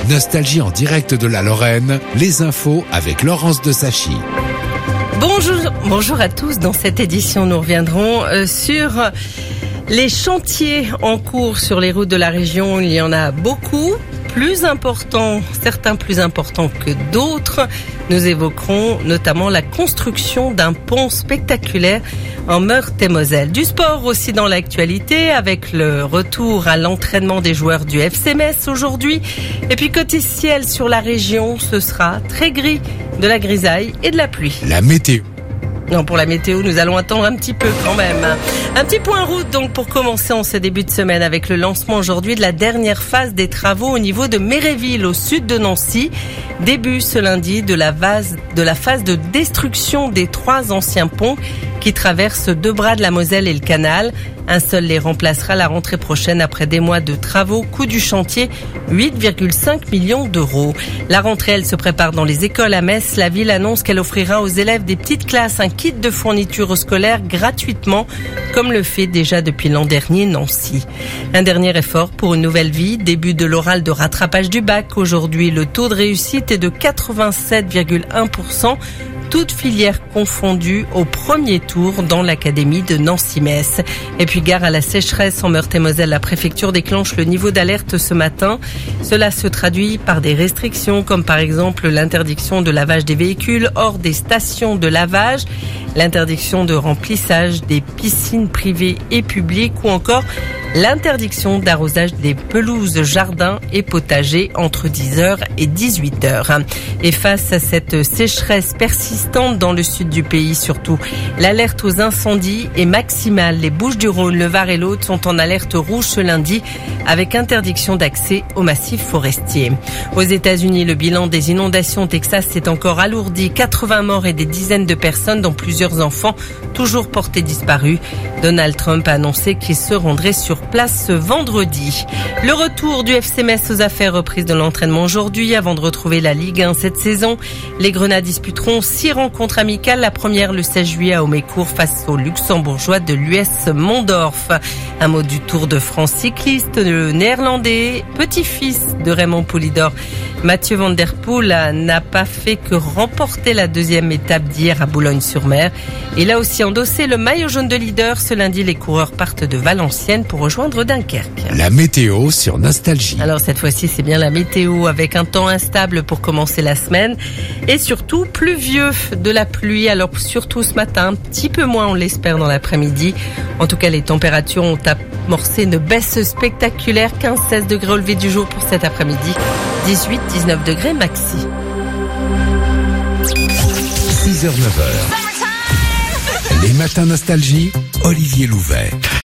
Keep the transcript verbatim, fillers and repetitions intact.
Nostalgie en direct de la Lorraine, les infos avec Laurence de Sachy. Bonjour, bonjour à tous. Dans cette édition, nous reviendrons euh, sur les chantiers en cours sur les routes de la région. Il y en a beaucoup, plus importants, certains plus importants que d'autres. Nous évoquerons notamment la construction d'un pont spectaculaire en Meurthe-et-Moselle. Du sport aussi dans l'actualité avec le retour à l'entraînement des joueurs du F C Metz aujourd'hui. Et puis côté ciel sur la région, ce sera très gris, de la grisaille et de la pluie. La météo. Non, pour la météo, nous allons attendre un petit peu quand même. Un petit point route donc pour commencer en ce début de semaine avec le lancement aujourd'hui de la dernière phase des travaux au niveau de Méréville au sud de Nancy. Début ce lundi de la, vase, de la phase de destruction des trois anciens ponts qui traversent deux bras de la Moselle et le canal. Un seul les remplacera la rentrée prochaine après des mois de travaux. Coût du chantier, huit virgule cinq millions d'euros. La rentrée, elle se prépare dans les écoles à Metz. La ville annonce qu'elle offrira aux élèves des petites classes un kit de fourniture scolaire gratuitement, comme le fait déjà depuis l'an dernier Nancy. Un dernier effort pour une nouvelle vie. Début de l'oral de rattrapage du bac. Aujourd'hui, le taux de réussite est de quatre-vingt-sept virgule un pour cent. Toutes filières confondues au premier tour dans l'académie de Nancy-Metz. Et puis gare à la sécheresse en Meurthe-et-Moselle, la préfecture déclenche le niveau d'alerte ce matin. Cela se traduit par des restrictions comme par exemple l'interdiction de lavage des véhicules hors des stations de lavage, l'interdiction de remplissage des piscines privées et publiques ou encore l'interdiction d'arrosage des pelouses, jardins et potagers entre dix heures et dix-huit heures. Et face à cette sécheresse persistante dans le sud du pays surtout, l'alerte aux incendies est maximale. Les Bouches-du-Rhône, le Var et l'Aude sont en alerte rouge ce lundi avec interdiction d'accès au massif forestier. Aux États-Unis, le bilan des inondations au Texas s'est encore alourdi. quatre-vingts morts et des dizaines de personnes, dont plusieurs enfants, toujours portés disparus. Donald Trump a annoncé qu'il se rendrait sur place ce vendredi. Le retour du F C Metz aux affaires, reprise de l'entraînement aujourd'hui avant de retrouver la Ligue un cette saison. Les Grenats disputeront six rencontres amicales. La première le seize juillet à Omécourt face aux Luxembourgeois de l'U S Mondorf. Un mot du Tour de France cycliste. Le néerlandais, petit-fils de Raymond Poulidor, Mathieu Van Der Poel, n'a pas fait que remporter la deuxième étape d'hier à Boulogne-sur-Mer. Il a aussi endossé le maillot jaune de leader. Ce lundi, les coureurs partent de Valenciennes pour rejoindre Dunkerque. La météo sur Nostalgie. Alors cette fois-ci, c'est bien la météo avec un temps instable pour commencer la semaine et surtout pluvieux, de la pluie. Alors surtout ce matin, un petit peu moins on l'espère dans l'après-midi. En tout cas, les températures ont amorcé une baisse spectaculaire. quinze à seize degrés au lever du jour pour cet après-midi. dix-huit à dix-neuf degrés maxi. six heures neuf heures. Les matins Nostalgie, Olivier Louvet.